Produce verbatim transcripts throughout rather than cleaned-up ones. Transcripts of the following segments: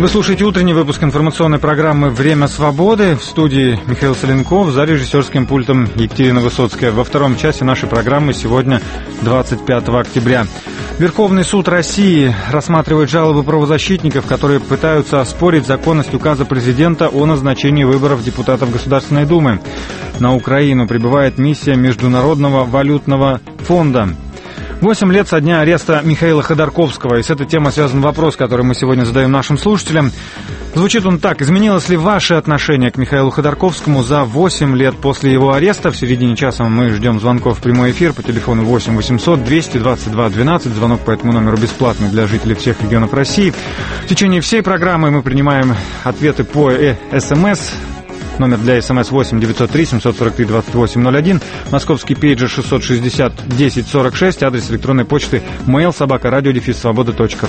Вы слушаете утренний выпуск информационной программы «Время свободы». В студии Михаил Соленков, за режиссерским пультом Екатерина Высоцкая. Во втором часе нашей программы сегодня двадцать пятого октября. Верховный суд России рассматривает жалобы правозащитников, которые пытаются оспорить законность указа президента о назначении выборов депутатов Государственной Думы. На Украину прибывает миссия Международного валютного фонда. Восемь лет со дня ареста Михаила Ходорковского. И с этой темой связан вопрос, который мы сегодня задаем нашим слушателям. Звучит он так. Изменилось ли ваше отношение к Михаилу Ходорковскому за восемь лет после его ареста? В середине часа мы ждем звонков в прямой эфир по телефону восемь восемьсот двести двадцать два двенадцать. Звонок по этому номеру бесплатный для жителей всех регионов России. В течение всей программы мы принимаем ответы по СМС. Номер для СМС восемь девятьсот три семьсот сорок три двадцать восемь ноль один. Московский пейджер шестьсот шестьдесят десять сорок шесть. Адрес электронной почты mail собака радио дефис свобода точка ру.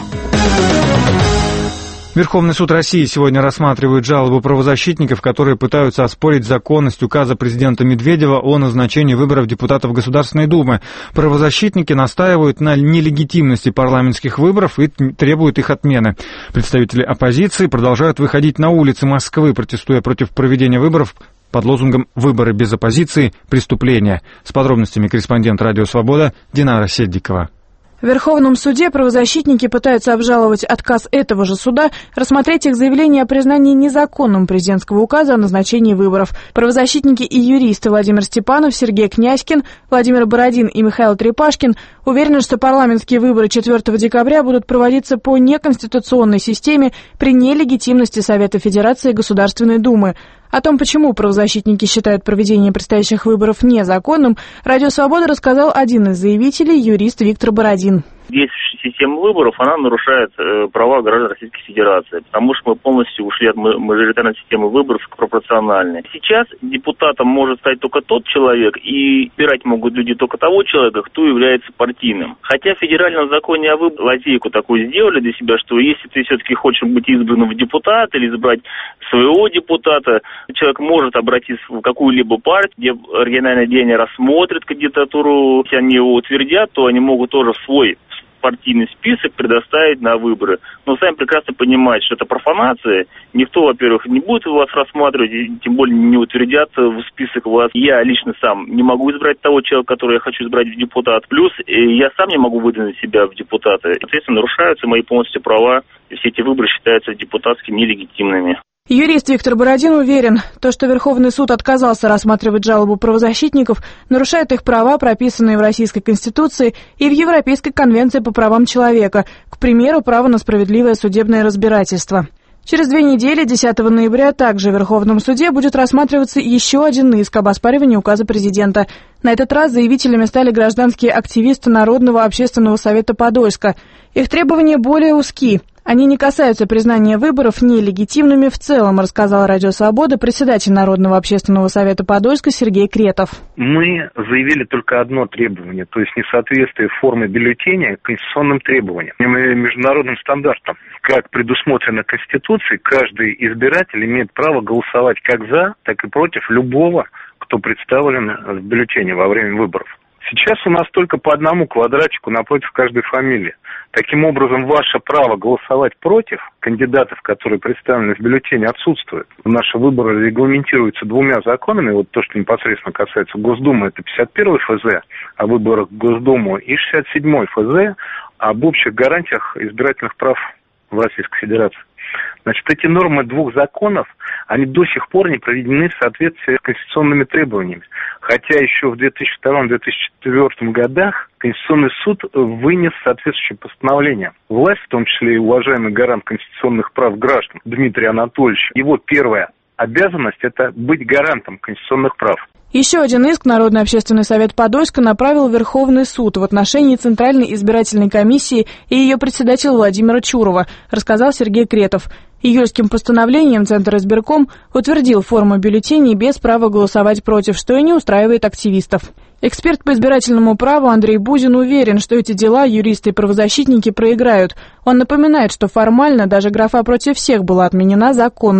Верховный суд России сегодня рассматривает жалобу правозащитников, которые пытаются оспорить законность указа президента Медведева о назначении выборов депутатов Государственной Думы. Правозащитники настаивают на нелегитимности парламентских выборов и требуют их отмены. Представители оппозиции продолжают выходить на улицы Москвы, протестуя против проведения выборов под лозунгом «Выборы без оппозиции – преступление». С подробностями корреспондент «Радио Свобода» Динара Седдикова. В Верховном суде правозащитники пытаются обжаловать отказ этого же суда рассмотреть их заявление о признании незаконным президентского указа о назначении выборов. Правозащитники и юристы Владимир Степанов, Сергей Князькин, Владимир Бородин и Михаил Трепашкин уверены, что парламентские выборы четвёртого декабря будут проводиться по неконституционной системе при нелегитимности Совета Федерации и Государственной Думы. О том, почему правозащитники считают проведение предстоящих выборов незаконным, Радио Свобода рассказал один из заявителей, юрист Виктор Бородин. Действующая система выборов, она нарушает э, права граждан Российской Федерации, потому что мы полностью ушли от мажоритарной системы выборов к пропорциональной. Сейчас депутатом может стать только тот человек, и избирать могут люди только того человека, кто является партийным. Хотя в федеральном законе о выборах лазейку такую сделали для себя, что если ты все-таки хочешь быть избранным в депутат или избрать своего депутата, человек может обратиться в какую-либо партию, где региональное отделение рассмотрит кандидатуру, если они его утвердят, то они могут тоже свой партийный список предоставить на выборы. Но сами прекрасно понимаете, что это профанация. Никто, во-первых, не будет вас рассматривать, и тем более не утвердят в список вас. Я лично сам не могу избрать того человека, которого я хочу избрать в депутат. Плюс я сам не могу выдвинуть себя в депутаты. Соответственно, нарушаются мои полностью права, и все эти выборы считаются депутатскими нелегитимными. Юрист Виктор Бородин уверен, то, что Верховный суд отказался рассматривать жалобу правозащитников, нарушает их права, прописанные в Российской Конституции и в Европейской конвенции по правам человека, к примеру, право на справедливое судебное разбирательство. Через две недели, десятого ноября, также в Верховном суде будет рассматриваться еще один иск об оспаривании указа президента. На этот раз заявителями стали гражданские активисты Народного общественного совета Подольска. Их требования более узки. Они не касаются признания выборов нелегитимными в целом, рассказал Радио Свобода председатель Народного общественного совета Подольска Сергей Кретов. Мы заявили только одно требование, то есть несоответствие формы бюллетеня конституционным требованиям, международным стандартам. Как предусмотрено Конституцией, каждый избиратель имеет право голосовать как за, так и против любого, кто представлен в бюллетене во время выборов. Сейчас у нас только по одному квадратику напротив каждой фамилии. Таким образом, ваше право голосовать против кандидатов, которые представлены в бюллетене, отсутствует. Наши выборы регламентируются двумя законами. Вот то, что непосредственно касается Госдумы, это пятьдесят первый эф зэ о выборах в Госдуму и шестьдесят седьмой эф зэ об общих гарантиях избирательных прав в Российской Федерации. Значит, эти нормы двух законов, они до сих пор не проведены в соответствии с конституционными требованиями. Хотя еще в две тысячи втором — две тысячи четвёртом годах Конституционный суд вынес соответствующее постановление. Власть, в том числе и уважаемый гарант конституционных прав граждан Дмитрий Анатольевич, его первая обязанность – это быть гарантом конституционных прав. Еще один иск Народный общественный совет Подольска направил в Верховный суд в отношении Центральной избирательной комиссии и ее председателя Владимира Чурова, рассказал Сергей Кретов. Июльским постановлением Центр избирком утвердил форму бюллетеней без права голосовать против, что и не устраивает активистов. Эксперт по избирательному праву Андрей Бузин уверен, что эти дела юристы и правозащитники проиграют. Он напоминает, что формально даже графа «против всех» была отменена законно.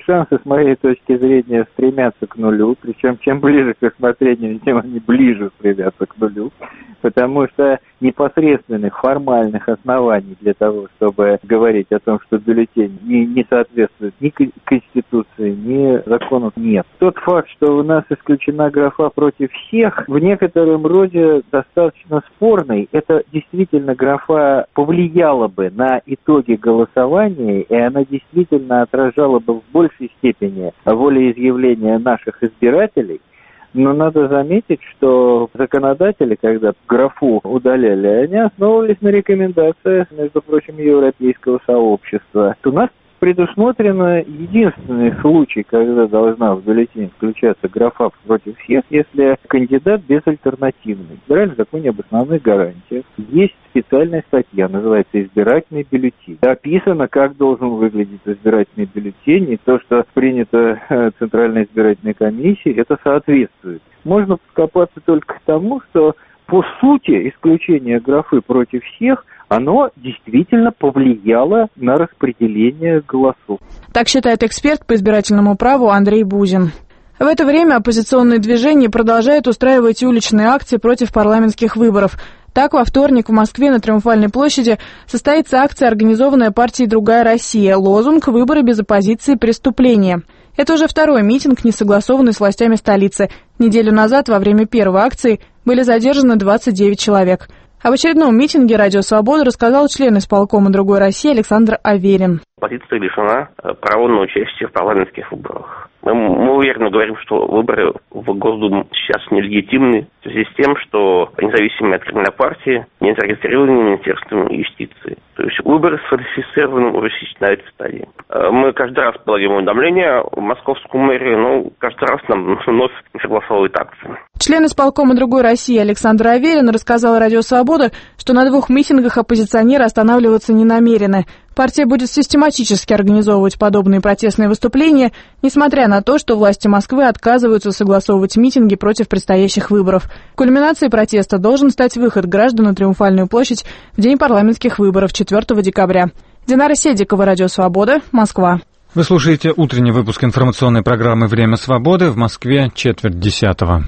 шансы, с моей точки зрения, стремятся к нулю, причем чем ближе к рассмотрению, тем они ближе стремятся к нулю, потому что непосредственных формальных оснований для того, чтобы говорить о том, что бюллетень не, не соответствует ни Конституции, ни закону, нет. Тот факт, что у нас исключена графа против всех, в некотором роде достаточно спорный. Это действительно графа повлияла бы на итоги голосования, и она действительно отражала бы в большей степени волеизъявления наших избирателей. Но надо заметить, что законодатели, когда графу удаляли, они основывались на рекомендациях, между прочим, Европейского сообщества. У нас предусмотрено единственный случай, когда должна в бюллетень включаться графа против всех, если кандидат безальтернативный. В Федеральном законе об основных гарантиях есть специальная статья, называется «Избирательный бюллетень». Описано, как должен выглядеть избирательный бюллетень, и то, что принято Центральной избирательной комиссией, это соответствует. Можно подкопаться только к тому, что по сути исключение графы против всех – оно действительно повлияло на распределение голосов. Так считает эксперт по избирательному праву Андрей Бузин. В это время оппозиционные движения продолжают устраивать уличные акции против парламентских выборов. Так, во вторник в Москве на Триумфальной площади состоится акция, организованная партией «Другая Россия». Лозунг «Выборы без оппозиции – преступление». Это уже второй митинг, не согласованный с властями столицы. Неделю назад, во время первой акции, были задержаны двадцать девять человек. Об очередном митинге «Радио Свобода» рассказал член исполкома «Другой России» Александр Аверин. Оппозиция лишена права на участие в парламентских выборах. Мы, мы уверенно говорим, что выборы в Госдуму сейчас нелегитимны в связи с тем, что независимые от Кремля партии не зарегистрированы Министерством юстиции. То есть выборы сфальсифицированы уже на этой стадии. Мы каждый раз подаем уведомления в московскую мэрию, но каждый раз нам вновь не согласовывают акции. Член исполкома «Другой России» Александр Аверин рассказал «Радио Свобода», что на двух митингах оппозиционеры останавливаться не намерены. Партия будет систематически организовывать подобные протестные выступления, несмотря на то, что власти Москвы отказываются согласовывать митинги против предстоящих выборов. Кульминацией протеста должен стать выход граждан на Триумфальную площадь в день парламентских выборов четвёртого декабря. Динара Седикова, «Радио Свобода», Москва. Вы слушаете утренний выпуск информационной программы «Время свободы». В Москве четверть десятого.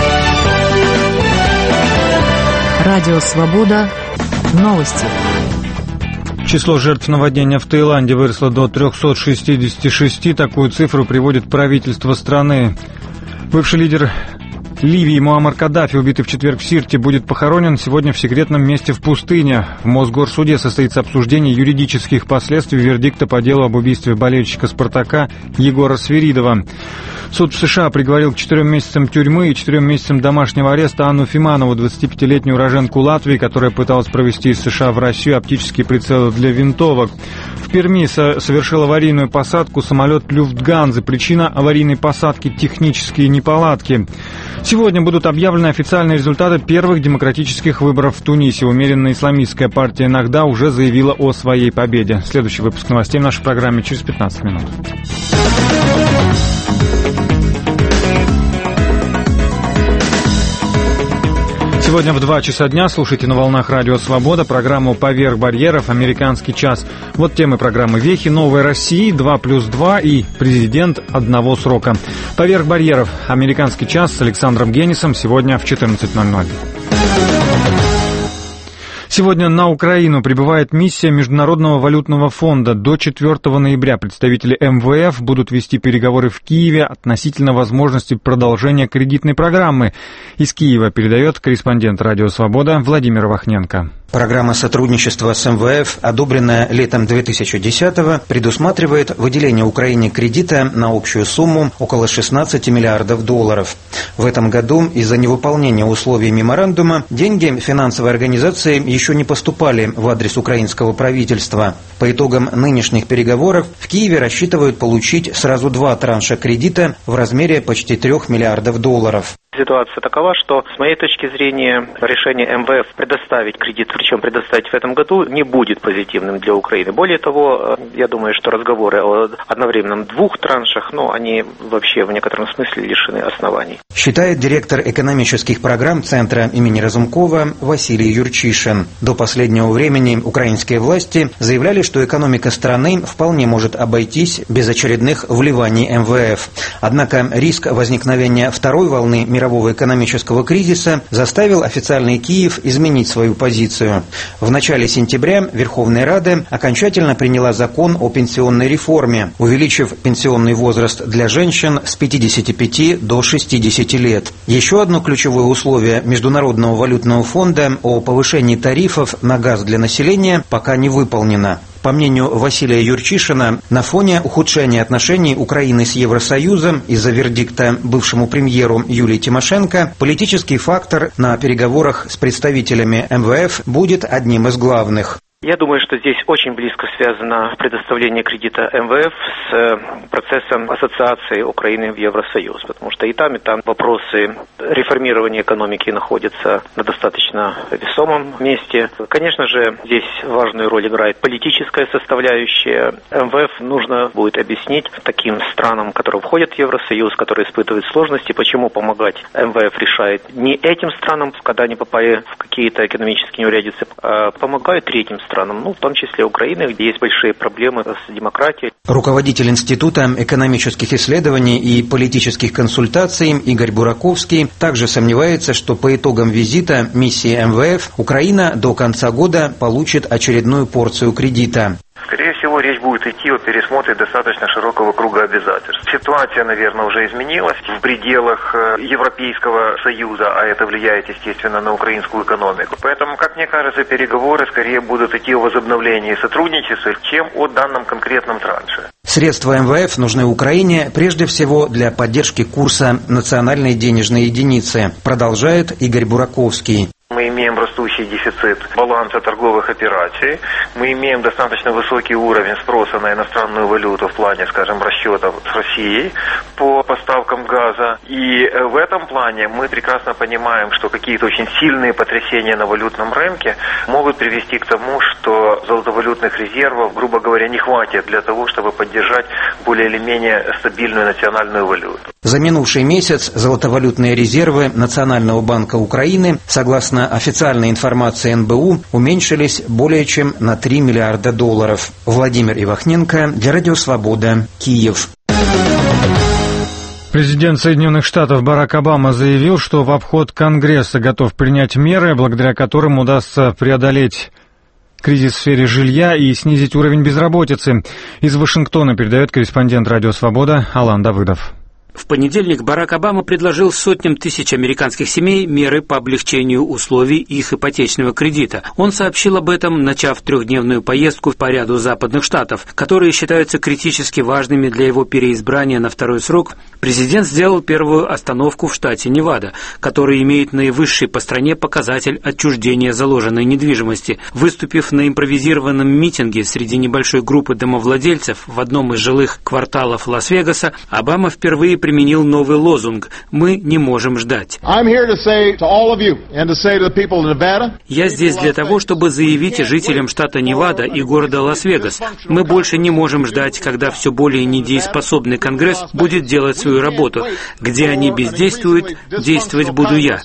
Радио Свобода. Новости. Число жертв наводнения в Таиланде выросло до трехсот шестидесяти шести. Такую цифру приводит правительство страны. Бывший лидер Ливии Муаммар Каддафи, убитый в четверг в Сирте, будет похоронен сегодня в секретном месте в пустыне. В Мосгорсуде состоится обсуждение юридических последствий вердикта по делу об убийстве болельщика «Спартака» Егора Свиридова. Суд в США приговорил к четырем месяцам тюрьмы и четырем месяцам домашнего ареста Анну Фиманову, двадцатипятилетнюю уроженку Латвии, которая пыталась провести из США в Россию оптические прицелы для винтовок. В Перми совершил аварийную посадку самолет Люфтганзы. Причина аварийной посадки – технические неполадки. Сегодня будут объявлены официальные результаты первых демократических выборов в Тунисе. Умеренная исламистская партия «Нахда» уже заявила о своей победе. Следующий выпуск новостей в нашей программе через пятнадцать минут. Сегодня в два часа дня слушайте на волнах «Радио Свобода» программу «Поверх барьеров. Американский час». Вот темы программы «Вехи новой России», два плюс два и «Президент одного срока». «Поверх барьеров. Американский час» с Александром Генисом сегодня в четырнадцать ноль ноль. Сегодня на Украину прибывает миссия Международного валютного фонда. До четвёртого ноября представители эм вэ эф будут вести переговоры в Киеве относительно возможности продолжения кредитной программы. Из Киева передает корреспондент «Радио Свобода» Владимир Вахненко. Программа сотрудничества с эм вэ эф, одобренная летом две тысячи десятого, предусматривает выделение Украине кредита на общую сумму около шестнадцати миллиардов долларов. В этом году из-за невыполнения условий меморандума деньги финансовой организации еще не поступали в адрес украинского правительства. По итогам нынешних переговоров в Киеве рассчитывают получить сразу два транша кредита в размере почти трех миллиардов долларов. Ситуация такова, что, с моей точки зрения, решение эм вэ эф предоставить кредит, причем предоставить в этом году, не будет позитивным для Украины. Более того, я думаю, что разговоры о одновременном двух траншах, ну, они вообще в некотором смысле лишены оснований. Считает директор экономических программ Центра имени Разумкова Василий Юрчишин. До последнего времени украинские власти заявляли, что экономика страны вполне может обойтись без очередных вливаний эм вэ эф. Однако риск возникновения второй волны мирового экономического кризиса заставил официальный Киев изменить свою позицию. В начале сентября Верховная Рада окончательно приняла закон о пенсионной реформе, увеличив пенсионный возраст для женщин с пятидесяти пяти до шестидесяти лет. Еще одно ключевое условие Международного валютного фонда о повышении тарифов на газ для населения пока не выполнено. По мнению Василия Юрчишина, на фоне ухудшения отношений Украины с Евросоюзом из-за вердикта бывшему премьеру Юлии Тимошенко, политический фактор на переговорах с представителями эм вэ эф будет одним из главных. Я думаю, что здесь очень близко связано предоставление кредита эм вэ эф с процессом ассоциации Украины в Евросоюз, потому что и там, и там вопросы реформирования экономики находятся на достаточно весомом месте. Конечно же, здесь важную роль играет политическая составляющая. эм вэ эф нужно будет объяснить таким странам, которые входят в Евросоюз, которые испытывают сложности, почему помогать эм вэ эф решает не этим странам, когда они попали в какие-то экономические неурядицы, а помогают третьим странам. странам, ну, в том числе Украины, где есть большие проблемы с демократией. Руководитель Института экономических исследований и политических консультаций Игорь Бураковский также сомневается, что по итогам визита миссии эм вэ эф Украина до конца года получит очередную порцию кредита. Скорее всего, речь будет идти о пересмотре достаточно широкого круга обязательств. Ситуация, наверное, уже изменилась в пределах Европейского Союза, а это влияет, естественно, на украинскую экономику. Поэтому, как мне кажется, переговоры скорее будут идти о возобновлении сотрудничества, чем о данном конкретном транше. Средства эм вэ эф нужны Украине прежде всего для поддержки курса национальной денежной единицы, продолжает Игорь Бураковский. Мы имеем растущий дефицит баланса торговых операций, мы имеем достаточно высокий уровень спроса на иностранную валюту в плане, скажем, расчетов с Россией по поставкам газа. И в этом плане мы прекрасно понимаем, что какие-то очень сильные потрясения на валютном рынке могут привести к тому, что золотовалютных резервов, грубо говоря, не хватит для того, чтобы поддержать более или менее стабильную национальную валюту. За минувший месяц золотовалютные резервы Национального банка Украины, согласно официальной информации эн бэ у, уменьшились более чем на три миллиарда долларов. Владимир Ивахненко, для Радио Свобода, Киев. Президент Соединенных Штатов Барак Обама заявил, что в обход Конгресса готов принять меры, благодаря которым удастся преодолеть кризис в сфере жилья и снизить уровень безработицы. Из Вашингтона передает корреспондент Радио Свобода Алан Давыдов. В понедельник Барак Обама предложил сотням тысяч американских семей меры по облегчению условий их ипотечного кредита. Он сообщил об этом, начав трехдневную поездку по ряду западных штатов, которые считаются критически важными для его переизбрания на второй срок. Президент сделал первую остановку в штате Невада, который имеет наивысший по стране показатель отчуждения заложенной недвижимости. Выступив на импровизированном митинге среди небольшой группы домовладельцев в одном из жилых кварталов Лас-Вегаса, Обама впервые применил новый лозунг «Мы не можем ждать». Я здесь для того, чтобы заявить жителям штата Невада и города Лас-Вегас, мы больше не можем ждать, когда все более недееспособный Конгресс будет делать свою работу. Где они бездействуют, действовать буду я.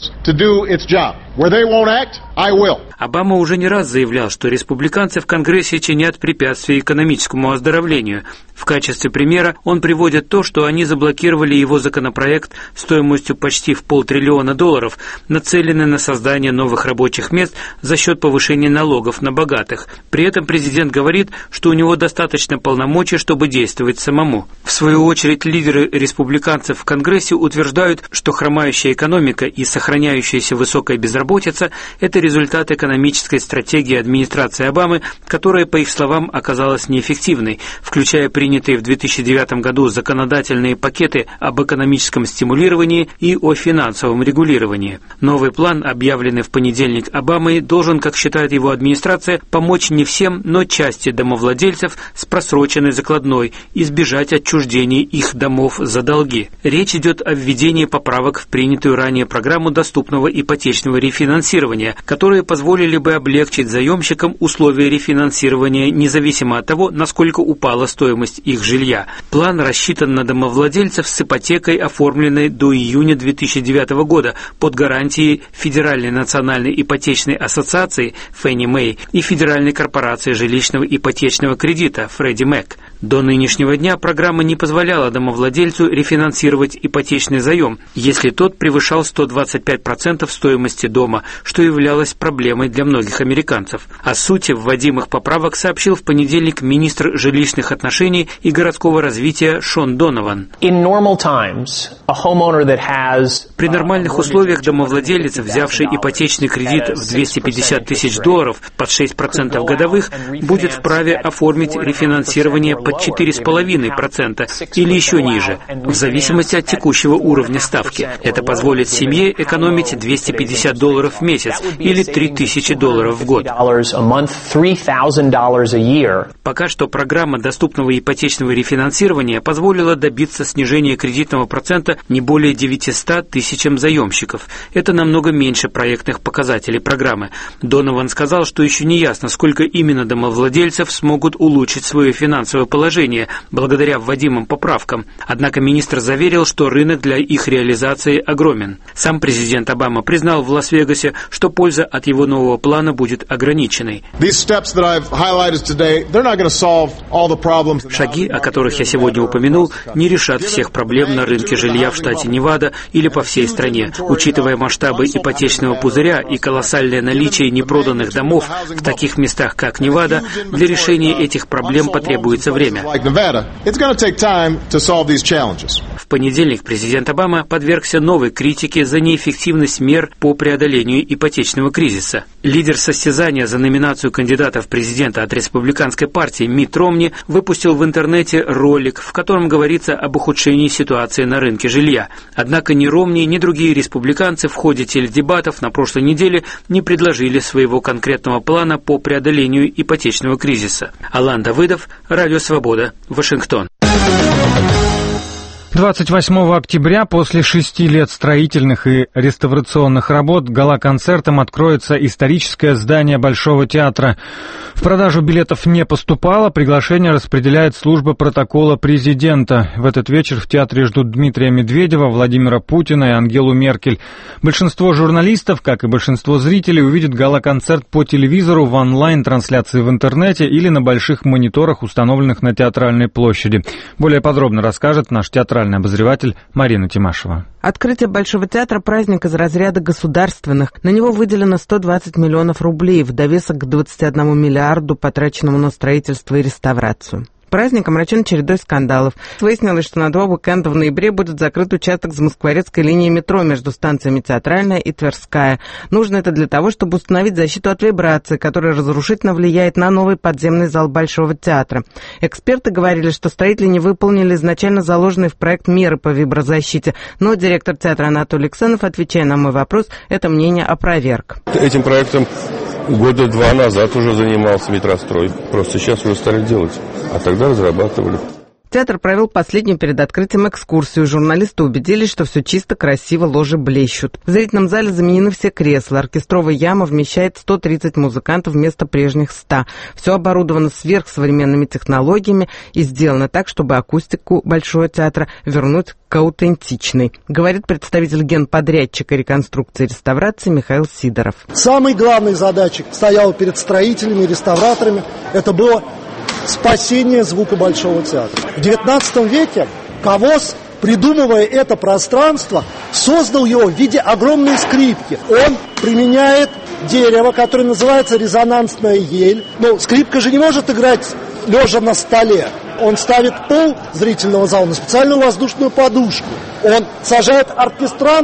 Обама уже не раз заявлял, что республиканцы в Конгрессе чинят препятствия экономическому оздоровлению. В качестве примера он приводит то, что они заблокировали его законопроект стоимостью почти в полтриллиона долларов, нацеленный на создание новых рабочих мест за счет повышения налогов на богатых. При этом президент говорит, что у него достаточно полномочий, чтобы действовать самому. В свою очередь, лидеры республиканцев в Конгрессе утверждают, что хромающая экономика и сохраняющаяся высокая безработица безработица – это результат экономической стратегии администрации Обамы, которая, по их словам, оказалась неэффективной, включая принятые в две тысячи девятом году законодательные пакеты об экономическом стимулировании и о финансовом регулировании. Новый план, объявленный в понедельник Обамой, должен, как считает его администрация, помочь не всем, но части домовладельцев с просроченной закладной избежать отчуждения их домов за долги. Речь идет о введении поправок в принятую ранее программу доступного ипотечного рефинансирования, которые позволили бы облегчить заемщикам условия рефинансирования независимо от того, насколько упала стоимость их жилья. План рассчитан на домовладельцев с ипотекой, оформленной до июня две тысячи девятого года под гарантией Федеральной национальной ипотечной ассоциации Фенни Мэй и Федеральной корпорации жилищного ипотечного кредита Фредди Мэк. До нынешнего дня программа не позволяла домовладельцу рефинансировать ипотечный заем, если тот превышал сто двадцать пять процентов стоимости дома, что являлось проблемой для многих американцев. О сути вводимых поправок сообщил в понедельник министр жилищных отношений и городского развития Шон Донован. При нормальных условиях домовладелец, взявший ипотечный кредит в двести пятьдесят тысяч долларов под шесть процентов годовых, будет вправе оформить рефинансирование под четыре целых пять десятых процента или еще ниже, в зависимости от текущего уровня ставки. Это позволит семье экономить двести пятьдесят долларов в месяц или три тысячи долларов в год. Пока что программа доступного ипотечного рефинансирования позволила добиться снижения кредитного процента не более девятисот тысячам заемщиков. Это намного меньше проектных показателей программы. Донован сказал, что еще не ясно, сколько именно домовладельцев смогут улучшить свое финансовое положение благодаря вводимым поправкам. Однако министр заверил, что рынок для их реализации огромен. Сам президент Обама признал в Лас-Вегасе, что польза от его нового плана будет ограниченной. Шаги, о которых я сегодня упомянул, не решат всех проблем на рынке жилья в штате Невада или по всей стране. Учитывая масштабы ипотечного пузыря и колоссальное наличие непроданных домов в таких местах, как Невада, для решения этих проблем потребуется время. В понедельник президент Обама подвергся новой критике за неэффективность мер по преодолению ипотечного кризиса. Лидер состязания за номинацию кандидата в президента от республиканской партии Митт Ромни выпустил в интернете ролик, в котором говорится об ухудшении ситуации на рынке жилья. Однако ни Ромни, ни другие республиканцы в ходе теледебатов на прошлой неделе не предложили своего конкретного плана по преодолению ипотечного кризиса. Алан Давыдов, Радио Свобода, Вашингтон. двадцать восьмого октября после шести лет строительных и реставрационных работ гала-концертом откроется историческое здание Большого театра. В продажу билетов не поступало, приглашение распределяет служба протокола президента. В этот вечер в театре ждут Дмитрия Медведева, Владимира Путина и Ангелу Меркель. Большинство журналистов, как и большинство зрителей, увидят гала-концерт по телевизору, в онлайн-трансляции в интернете или на больших мониторах, установленных на Театральной площади. Более подробно расскажет наш театральный обозреватель Марина Тимашева. Открытие Большого театра – праздник из разряда государственных. На него выделено сто двадцать миллионов рублей, в довесок к двадцати одному миллиарду, потраченному на строительство и реставрацию. Праздник омрачен чередой скандалов. Выяснилось, что на два уикенда в ноябре будет закрыт участок Замоскворецкой линии метро между станциями Театральная и Тверская. Нужно это для того, чтобы установить защиту от вибрации, которая разрушительно влияет на новый подземный зал Большого театра. Эксперты говорили, что строители не выполнили изначально заложенные в проект меры по виброзащите, но директор театра Анатолий Ксенов, отвечая на мой вопрос, это мнение опроверг. Этим проектом года два назад уже занимался Метрострой. Просто сейчас уже стали делать, а тогда разрабатывали. Театр провел последнюю перед открытием экскурсию. Журналисты убедились, что все чисто, красиво, ложи блещут. В зрительном зале заменены все кресла. Оркестровая яма вмещает сто тридцать музыкантов вместо прежних ста. Все оборудовано сверхсовременными технологиями и сделано так, чтобы акустику Большого театра вернуть к аутентичной, говорит представитель генподрядчика реконструкции и реставрации Михаил Сидоров. Самой главной задачей стояла перед строителями и реставраторами это было спасение звука Большого театра. В девятнадцатом веке Кавос, придумывая это пространство, создал его в виде огромной скрипки. Он применяет дерево, которое называется резонансная ель. Но скрипка же не может играть лежа на столе. Он ставит пол зрительного зала на специальную воздушную подушку. Он сажает оркестрантов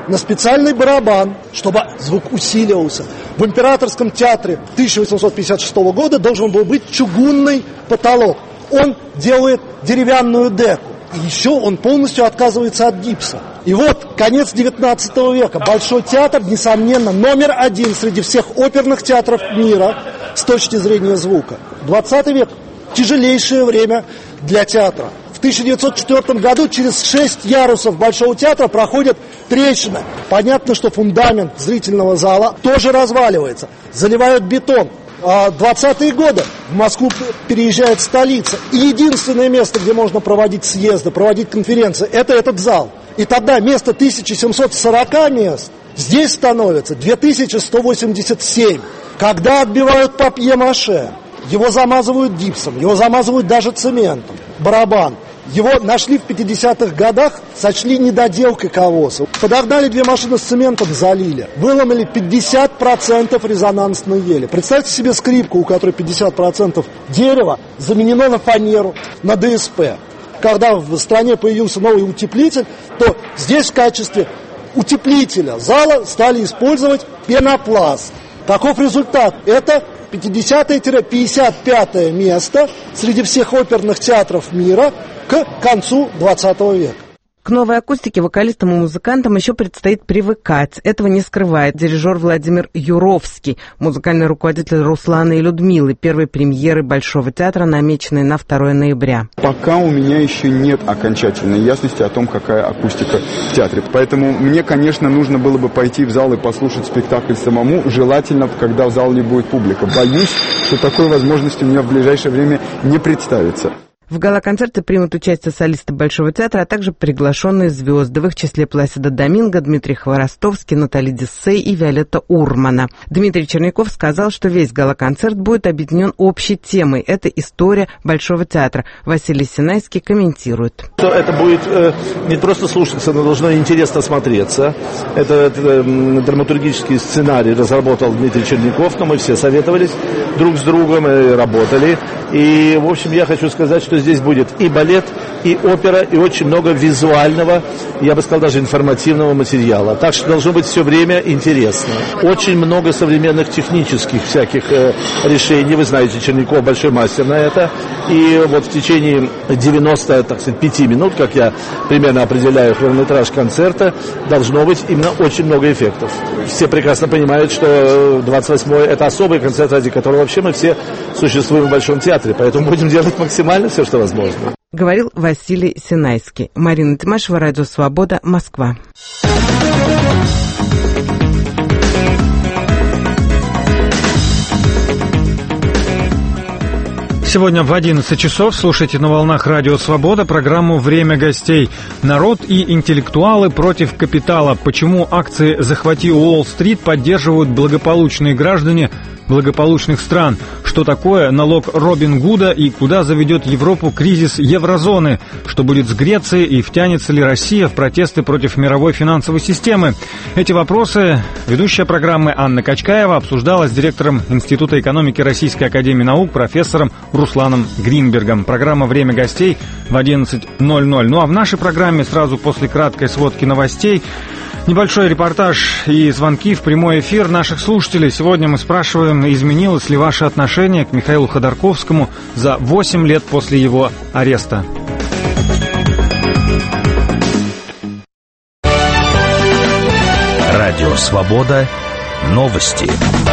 на специальный барабан, чтобы звук усиливался. В Императорском театре тысяча восемьсот пятьдесят шестого года должен был быть чугунный потолок. Он делает деревянную деку. И еще он полностью отказывается от гипса. И вот конец девятнадцатого века. Большой театр, несомненно, номер один среди всех оперных театров мира с точки зрения звука. двадцатый век – тяжелейшее время для театра. В тысяча девятьсот четвёртом году через шесть ярусов Большого театра проходит трещина. Понятно, что фундамент зрительного зала тоже разваливается. Заливают бетон. двадцатые годы в Москву переезжает столица. И единственное место, где можно проводить съезды, проводить конференции, это этот зал. И тогда вместо тысяча семьсот сорок мест здесь становится две тысячи сто восемьдесят семь. Когда отбивают папье-маше, его замазывают гипсом, его замазывают даже цементом. Барабан. Его нашли в пятидесятых годах, сочли недоделкой КАВОСа. Подогнали две машины с цементом, залили. Выломали пятьдесят процентов резонансной ели. Представьте себе скрипку, у которой пятьдесят процентов дерева заменено на фанеру, на ДСП. Когда в стране появился новый утеплитель, то здесь в качестве утеплителя зала стали использовать пенопласт. Каков результат? Это пятидесятое-пятьдесят пятое место среди всех оперных театров мира к концу двадцатого века. К новой акустике вокалистам и музыкантам еще предстоит привыкать. Этого не скрывает дирижер Владимир Юровский, музыкальный руководитель Руслана и Людмилы, первой премьеры Большого театра, намеченной на второе ноября. Пока у меня еще нет окончательной ясности о том, какая акустика в театре. Поэтому мне, конечно, нужно было бы пойти в зал и послушать спектакль самому, желательно, когда в зале будет публика. Боюсь, что такой возможности у меня в ближайшее время не представится. В гала-концерте примут участие солисты Большого театра, а также приглашенные звезды, в их числе Пласидо Доминго, Дмитрий Хворостовский, Натали Десей и Виолетта Урмана. Дмитрий Черняков сказал, что весь гала-концерт будет объединен общей темой. Это история Большого театра. Василий Синайский комментирует. Это будет э, не просто слушаться, но должно интересно смотреться. Это, это э, драматургический сценарий разработал Дмитрий Черняков, но мы все советовались друг с другом и работали. И, в общем, я хочу сказать, что здесь будет и балет, и опера, и очень много визуального, я бы сказал, даже информативного материала. Так что должно быть все время интересно. Очень много современных технических всяких э, решений. Вы знаете, Черняков большой мастер на это. И вот в течение девяноста, так сказать, пяти минут, как я примерно определяю хронометраж концерта, должно быть именно очень много эффектов. Все прекрасно понимают, что двадцать восьмой это особый концерт, ради которого вообще мы все существуем в Большом театре. Поэтому будем делать максимально все, что возможно. Говорил Василий Синайский. Марина Тимашева, Радио Свобода, Москва. Сегодня в одиннадцать часов слушайте на волнах Радио Свобода программу «Время гостей». Народ и интеллектуалы против капитала. Почему акции «Захвати Уолл-стрит» поддерживают благополучные граждане благополучных стран? Что такое налог Робин Гуда и куда заведет Европу кризис еврозоны? Что будет с Грецией и втянется ли Россия в протесты против мировой финансовой системы? Эти вопросы ведущая программы Анна Качкаева обсуждала с директором Института экономики Российской академии наук профессором Русланом Гринбергом. Программа «Время гостей» в одиннадцать ноль ноль. Ну а в нашей программе сразу после краткой сводки новостей небольшой репортаж и звонки в прямой эфир наших слушателей. Сегодня мы спрашиваем, изменилось ли ваше отношение к Михаилу Ходорковскому за восемь лет после его ареста. Радио «Свобода». Новости.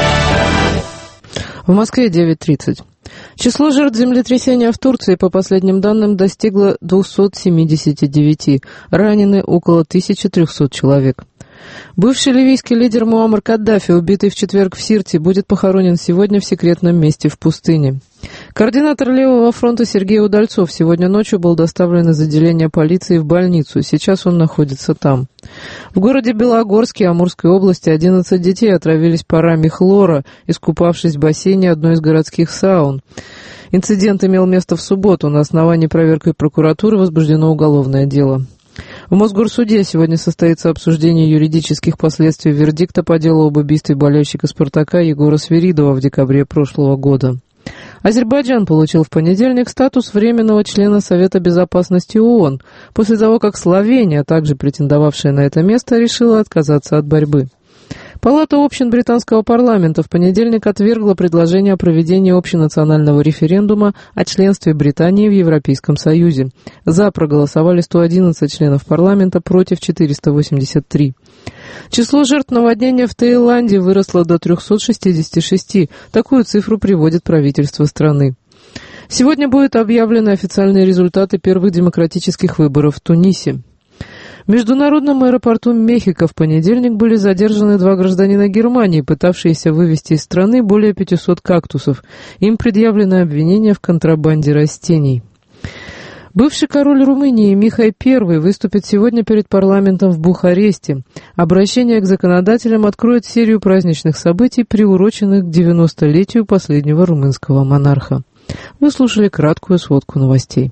В Москве девять тридцать. Число жертв землетрясения в Турции, по последним данным, достигло двухсот семидесяти девяти. Ранены около тысячи трехсот человек. Бывший ливийский лидер Муаммар Каддафи, убитый в четверг в Сирте, будет похоронен сегодня в секретном месте в пустыне. Координатор Левого фронта Сергей Удальцов сегодня ночью был доставлен из отделения полиции в больницу. Сейчас он находится там. В городе Белогорске Амурской области одиннадцать детей отравились парами хлора, искупавшись в бассейне одной из городских саун. Инцидент имел место в субботу. На основании проверки прокуратуры возбуждено уголовное дело. В Мосгорсуде сегодня состоится обсуждение юридических последствий вердикта по делу об убийстве болельщика «Спартака» Егора Свиридова в декабре прошлого года. Азербайджан получил в понедельник статус временного члена Совета Безопасности ООН, после того, как Словения, также претендовавшая на это место, решила отказаться от борьбы. Палата общин британского парламента в понедельник отвергла предложение о проведении общенационального референдума о членстве Британии в Европейском Союзе. За проголосовали сто одиннадцать членов парламента, против четыреста восемьдесят три. Число жертв наводнения в Таиланде выросло до триста шестьдесят шесть. Такую цифру приводит правительство страны. Сегодня будут объявлены официальные результаты первых демократических выборов в Тунисе. В международном аэропорту Мехико в понедельник были задержаны два гражданина Германии, пытавшиеся вывезти из страны более пятисот кактусов. Им предъявлено обвинение в контрабанде растений. Бывший король Румынии Михай Первый выступит сегодня перед парламентом в Бухаресте. Обращение к законодателям откроет серию праздничных событий, приуроченных к девяностолетию последнего румынского монарха. Вы слушали краткую сводку новостей.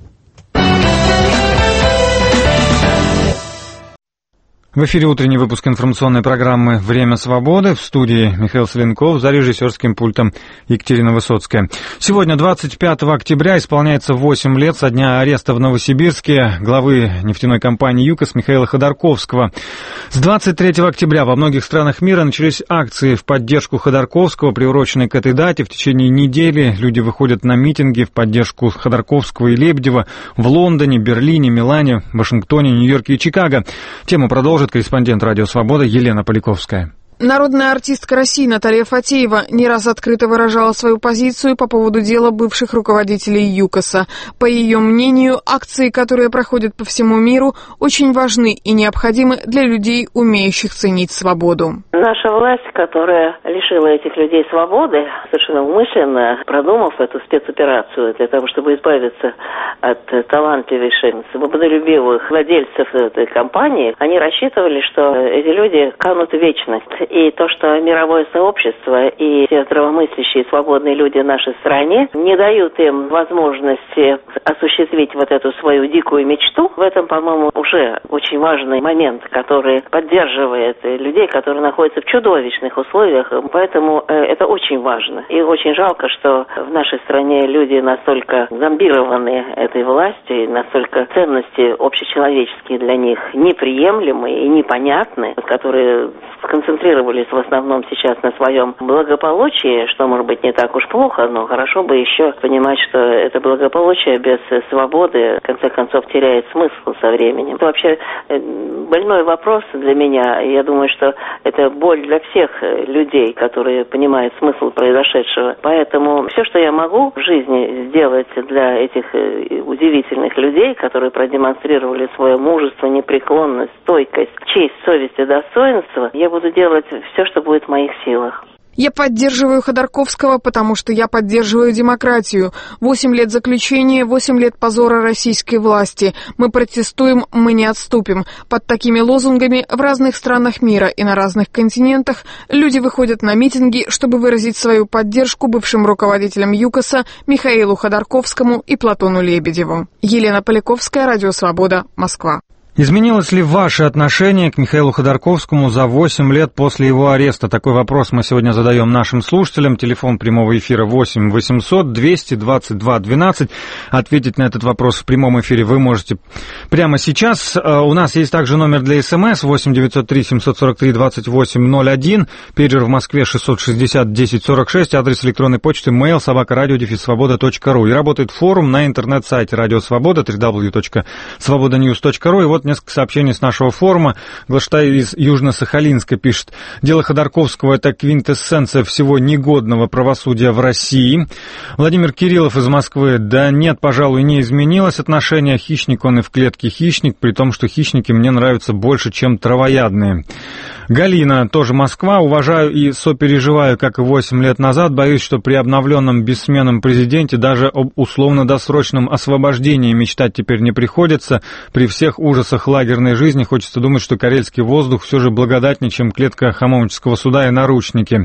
В эфире утренний выпуск информационной программы «Время свободы». В студии Михаил Соленков, за режиссерским пультом Екатерина Высоцкая. Сегодня, двадцать пятого октября, исполняется восемь лет со дня ареста в Новосибирске главы нефтяной компании «ЮКОС» Михаила Ходорковского. С двадцать третьего октября во многих странах мира начались акции в поддержку Ходорковского, приуроченные к этой дате. В течение недели люди выходят на митинги в поддержку Ходорковского и Лебедева в Лондоне, Берлине, Милане, Вашингтоне, Нью-Йорке и Чикаго. Тему продолжит корреспондент «Радио Свобода» Елена Поляковская. Народная артистка России Наталья Фатеева не раз открыто выражала свою позицию по поводу дела бывших руководителей ЮКОСа. По ее мнению, акции, которые проходят по всему миру, очень важны и необходимы для людей, умеющих ценить свободу. Наша власть, которая лишила этих людей свободы, совершенно умышленно продумав эту спецоперацию для того, чтобы избавиться от талантливейших, свободолюбивых владельцев этой компании, они рассчитывали, что эти люди канут в вечность. И то, что мировое сообщество и все здравомыслящие свободные люди в нашей стране не дают им возможности осуществить вот эту свою дикую мечту, в этом, по-моему, уже очень важный момент, который поддерживает людей, которые находятся в чудовищных условиях. Поэтому это очень важно. И очень жалко, что в нашей стране люди настолько зомбированы этой властью, и настолько ценности общечеловеческие для них неприемлемые и непонятные, которые сконцентрировались в основном сейчас на своем благополучии, что, может быть, не так уж плохо, но хорошо бы еще понимать, что это благополучие без свободы, в конце концов, теряет смысл со временем. Это вообще больной вопрос для меня. Я думаю, что это боль для всех людей, которые понимают смысл произошедшего. Поэтому все, что я могу в жизни сделать для этих удивительных людей, которые продемонстрировали свое мужество, непреклонность, стойкость, честь, совесть и достоинство, я буду делать все, что будет в моих силах. Я поддерживаю Ходорковского, потому что я поддерживаю демократию. Восемь лет заключения, восемь лет позора российской власти. Мы протестуем, мы не отступим. Под такими лозунгами в разных странах мира и на разных континентах люди выходят на митинги, чтобы выразить свою поддержку бывшим руководителям ЮКОСа Михаилу Ходорковскому и Платону Лебедеву. Елена Поляковская, Радио Свобода, Москва. Изменилось ли ваше отношение к Михаилу Ходорковскому за восемь лет после его ареста? Такой вопрос мы сегодня задаем нашим слушателям. Телефон прямого эфира восемь восемьсот двести двадцать два двенадцать. Ответить на этот вопрос в прямом эфире вы можете прямо сейчас. У нас есть также номер для СМС восемь девятьсот три семьсот сорок три двадцать восемь ноль один. Пейджер в Москве шестьсот шестьдесят десять сорок шесть. Адрес электронной почты mail собака радио дефис свобода точка ру. И работает форум на интернет-сайте Радио Свобода дабл ю дабл ю дабл ю точка свобода ньюс точка ру. И вот несколько сообщений с нашего форума. Глаштай из Южно-Сахалинска пишет: дело Ходорковского — это квинтэссенция всего негодного правосудия в России. Владимир Кириллов из Москвы: да нет, пожалуй, не изменилось отношение. Хищник он и в клетке хищник, при том, что хищники мне нравятся больше, чем травоядные. Галина, тоже Москва: уважаю и сопереживаю, как и восемь лет назад. Боюсь, что при обновленном бессменном президенте даже об условно-досрочном освобождении мечтать теперь не приходится. При всех ужасах лагерной жизни хочется думать, что карельский воздух все же благодатнее, чем клетка Хамовнического суда и наручники.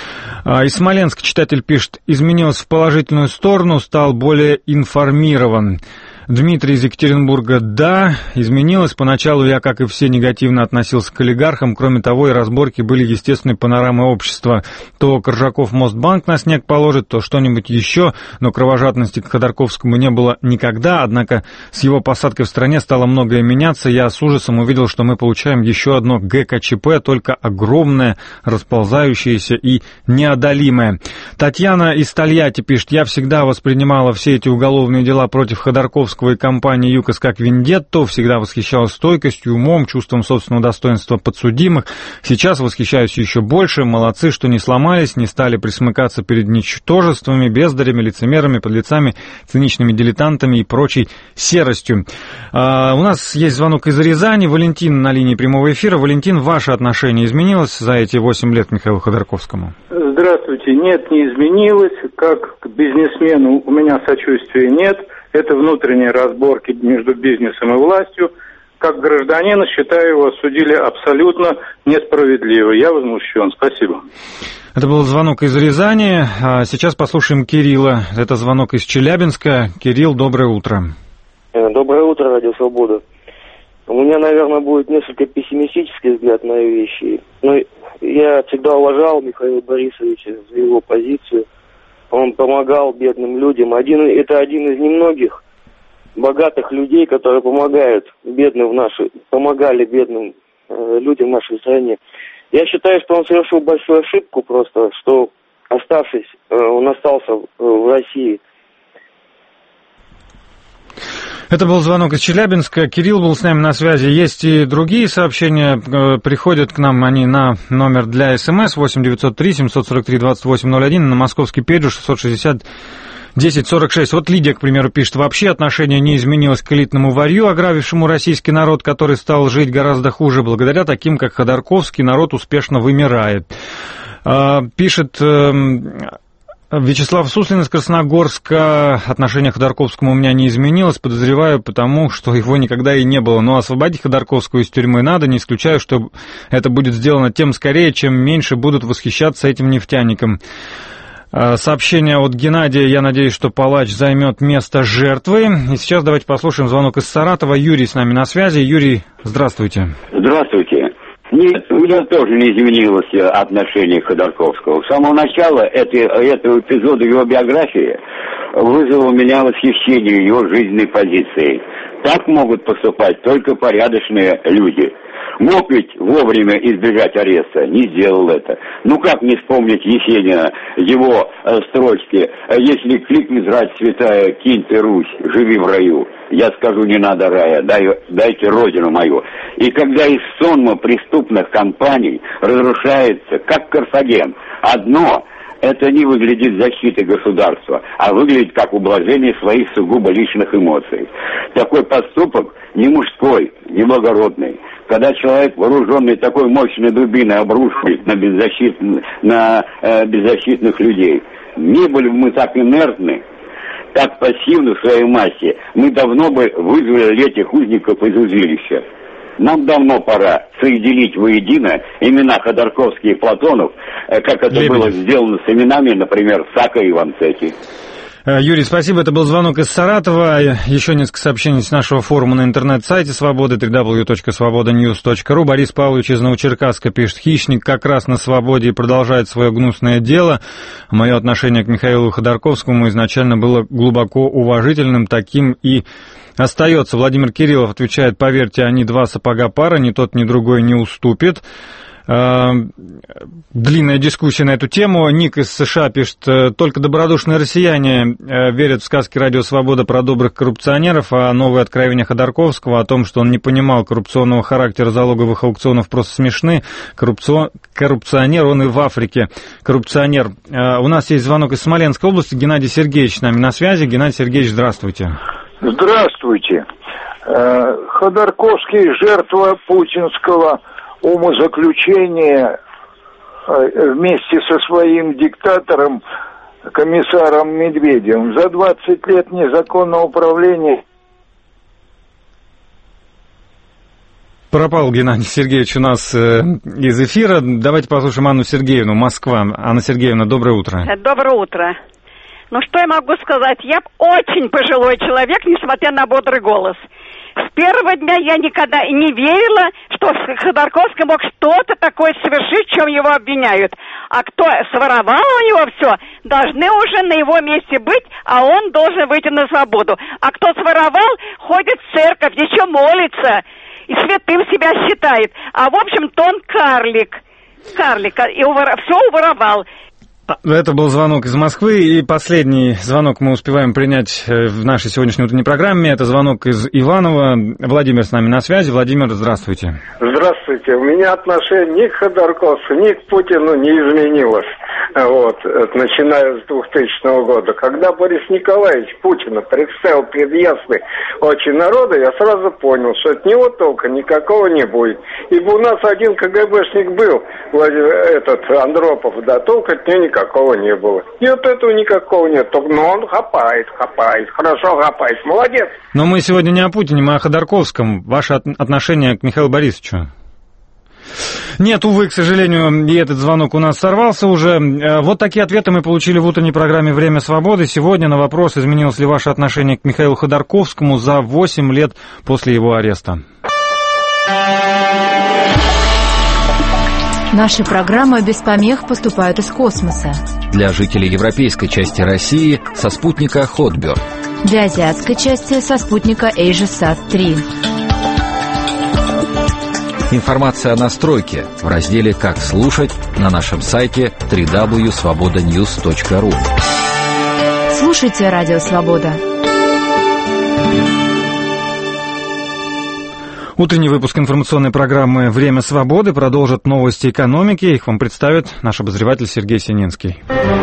Из Смоленска читатель пишет: изменилось в положительную сторону, стал более информирован. Дмитрий из Екатеринбурга. Да, изменилось. Поначалу я, как и все, негативно относился к олигархам. Кроме того, и разборки были естественной панорамой общества. То Коржаков Мосбанк на снег положит, то что-нибудь еще. Но кровожадности к Ходорковскому не было никогда. Однако с его посадкой в стране стало многое меняться. Я с ужасом увидел, что мы получаем еще одно ГКЧП, только огромное, расползающееся и неодолимое. Татьяна из Тольятти пишет: я всегда воспринимала все эти уголовные дела против Ходорковского и компании ЮКОС как вендетту, всегда восхищалась стойкостью, умом, чувством собственного достоинства подсудимых. Сейчас восхищаюсь еще больше. Молодцы, что не сломались, не стали присмыкаться перед ничтожествами, бездарями, лицемерами, подлецами, циничными дилетантами и прочей серостью. А, у нас есть звонок из Рязани. Валентин на линии прямого эфира. Валентин, ваше отношение изменилось за эти восемь лет к Михаилу Ходорковскому? Здравствуйте. Нет, не изменилось. Как к бизнесмену у меня сочувствия нет. Это внутренние разборки между бизнесом и властью. Как гражданина, считаю, его осудили абсолютно несправедливо. Я возмущен. Спасибо. Это был звонок из Рязани. А сейчас послушаем Кирилла. Это звонок из Челябинска. Кирилл, доброе утро. Доброе утро, Радио Свобода. У меня, наверное, будет несколько пессимистический взгляд на вещи. Но я всегда уважал Михаила Борисовича за его позицию. Он помогал бедным людям. Один, это один из немногих богатых людей, которые помогают бедным в нашей, помогали бедным э, людям в нашей стране. Я считаю, что он совершил большую ошибку просто, что оставшись, э, он остался в, в России. Это был звонок из Челябинска. Кирилл был с нами на связи. Есть и другие сообщения. Приходят к нам они на номер для СМС восемь девятьсот три семьсот сорок три двадцать восемь ноль один, на московский пейджер шестьсот шестьдесят десять сорок шесть. Вот Лидия, к примеру, пишет: вообще отношение не изменилось к элитному варью, ограбившему российский народ, который стал жить гораздо хуже. Благодаря таким, как Ходорковский, народ успешно вымирает. Пишет Вячеслав Суслин из Красногорска: отношение к Ходорковскому у меня не изменилось, подозреваю, потому что его никогда и не было. Но освободить Ходорковского из тюрьмы надо, не исключаю, что это будет сделано тем скорее, чем меньше будут восхищаться этим нефтяником. Сообщение от Геннадия: я надеюсь, что палач займет место жертвы. И сейчас давайте послушаем звонок из Саратова. Юрий с нами на связи. Юрий, здравствуйте. Здравствуйте. Нет, у меня тоже не изменилось отношение к Ходорковскому. С самого начала это, этого эпизода его биографии вызвало у меня восхищение его жизненной позицией. Так могут поступать только порядочные люди. Мог ведь вовремя избежать ареста, не сделал это. Ну как не вспомнить Есенина, его э, строчки: если кликнет рать святая, кинь ты Русь, живи в раю. Я скажу, не надо рая, дай, дайте родину мою. И когда из сонма преступных компаний разрушается, как Карфаген, одно — это не выглядит защитой государства, а выглядит как ублажение своих сугубо личных эмоций. Такой поступок не мужской, не благородный. Когда человек, вооруженный такой мощной дубиной, обрушивает на, беззащит... на э, беззащитных людей. Не были бы мы так инертны, так пассивны в своей массе, мы давно бы вызвали этих узников из узилища. Нам давно пора соединить воедино имена Ходорковский и Платонов, как это Лебедев. Было сделано с именами, например, Сака и Иванцети. Юрий, спасибо. Это был звонок из Саратова. Еще несколько сообщений с нашего форума на интернет-сайте Свободы, дабл ю дабл ю дабл ю точка свобода ньюс точка ру. Борис Павлович из Новочеркасска пишет: хищник как раз на свободе и продолжает свое гнусное дело. Мое отношение к Михаилу Ходорковскому изначально было глубоко уважительным, таким и остается. Владимир Кириллов отвечает: поверьте, они два сапога пара, ни тот, ни другой не уступит. Длинная дискуссия на эту тему. Ник из США пишет: только добродушные россияне верят в сказки «Радио Свобода» про добрых коррупционеров, а новые откровения Ходорковского о том, что он не понимал коррупционного характера залоговых аукционов, просто смешны. Коррупцион... Коррупционер он и в Африке. Коррупционер. У нас есть звонок из Смоленской области. Геннадий Сергеевич с нами на связи. Геннадий Сергеевич, здравствуйте. Здравствуйте. Ходорковский — жертва путинского умозаключения вместе со своим диктатором, комиссаром Медведевым. За двадцать лет незаконного управления. Пропал Геннадий Сергеевич у нас э, из эфира. Давайте послушаем Анну Сергеевну, Москва. Анна Сергеевна, доброе утро. Доброе утро. Ну, что я могу сказать? Я очень пожилой человек, несмотря на бодрый голос. С первого дня я никогда и не верила, что Ходорковский мог что-то такое совершить, в чем его обвиняют. А кто своровал у него все, должны уже на его месте быть, а он должен выйти на свободу. А кто своровал, ходит в церковь, еще молится, и святым себя считает. А в общем-то он карлик. Карлик. И увор... все уворовал. Это был звонок из Москвы, и последний звонок мы успеваем принять в нашей сегодняшней утренней программе. Это звонок из Иванова. Владимир с нами на связи. Владимир, здравствуйте. Здравствуйте. У меня отношение ни к Ходорковскому, ни к Путину не изменилось. Вот, начиная с двухтысячного года. Когда Борис Николаевич Путина представил перед ясной очи народа, я сразу понял, что от него толка никакого не будет. Ибо у нас один КГБшник был, этот Андропов, да, толка от него никакого не было. И от этого никакого нет. Но он хапает, хапает, хорошо хапает. Молодец. Но мы сегодня не о Путине, мы о Ходорковском. Ваше отношение к Михаилу Борисовичу? Нет, увы, к сожалению, и этот звонок у нас сорвался уже. Вот такие ответы мы получили в утренней программе «Время свободы». Сегодня на вопрос, изменилось ли ваше отношение к Михаилу Ходорковскому за восемь лет после его ареста. Наши программы без помех поступают из космоса. Для жителей европейской части России со спутника Hotbird. Для азиатской части со спутника AsiaSat три. Информация о настройке в разделе «Как слушать» на нашем сайте дабл ю дабл ю дабл ю точка свобода ньюс точка ру. Слушайте Радио Свобода. Утренний выпуск информационной программы «Время свободы» продолжит новости экономики. Их вам представит наш обозреватель Сергей Сининский.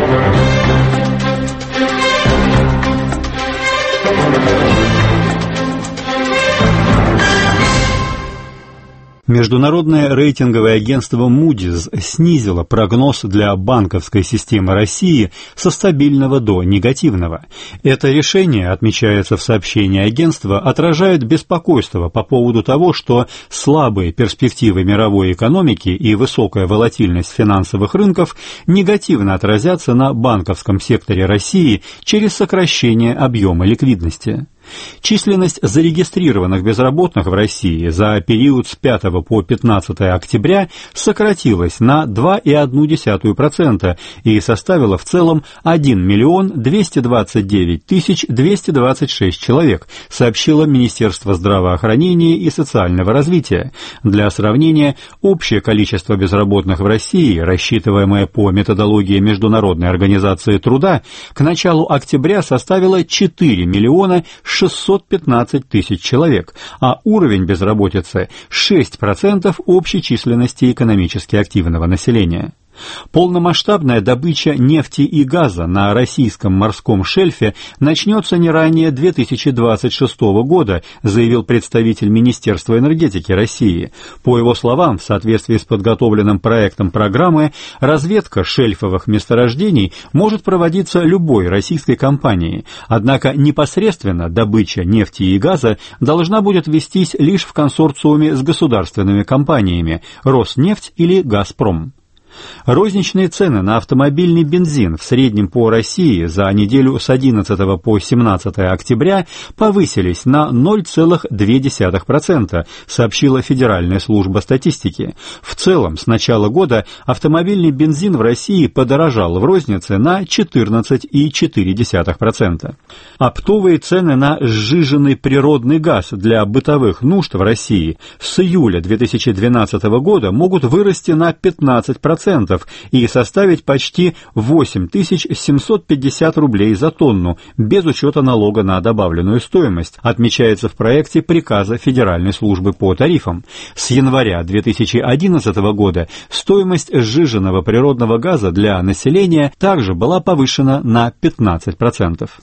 Международное рейтинговое агентство Moody's снизило прогноз для банковской системы России со стабильного до негативного. Это решение, отмечается в сообщении агентства, отражает беспокойство по поводу того, что слабые перспективы мировой экономики и высокая волатильность финансовых рынков негативно отразятся на банковском секторе России через сокращение объема ликвидности. Численность зарегистрированных безработных в России за период с пятого по пятнадцатое октября сократилась на два целых одну десятую процента и составила в целом один миллион двести двадцать девять тысяч двести двадцать шесть человек, сообщило Министерство здравоохранения и социального развития. Для сравнения, общее количество безработных в России, рассчитываемое по методологии Международной организации труда, к началу октября составило четыре миллиона шестьсот пятнадцать тысяч человек, а уровень безработицы – шесть процентов общей численности экономически активного населения. Полномасштабная добыча нефти и газа на российском морском шельфе начнется не ранее две тысячи двадцать шестого года, заявил представитель Министерства энергетики России. По его словам, в соответствии с подготовленным проектом программы, разведка шельфовых месторождений может проводиться любой российской компанией, однако непосредственно добыча нефти и газа должна будет вестись лишь в консорциуме с государственными компаниями «Роснефть» или «Газпром». Розничные цены на автомобильный бензин в среднем по России за неделю с одиннадцатого по семнадцатое октября повысились на ноль целых две десятых процента, сообщила Федеральная служба статистики. В целом, с начала года автомобильный бензин в России подорожал в рознице на четырнадцать целых четыре десятых процента. Оптовые цены на сжиженный природный газ для бытовых нужд в России с июля две тысячи двенадцатого года могут вырасти на пятнадцать процентов и составить почти восемь тысяч семьсот пятьдесят рублей за тонну, без учета налога на добавленную стоимость, отмечается в проекте приказа Федеральной службы по тарифам. С января две тысячи одиннадцатого года стоимость сжиженного природного газа для населения также была повышена на пятнадцать процентов.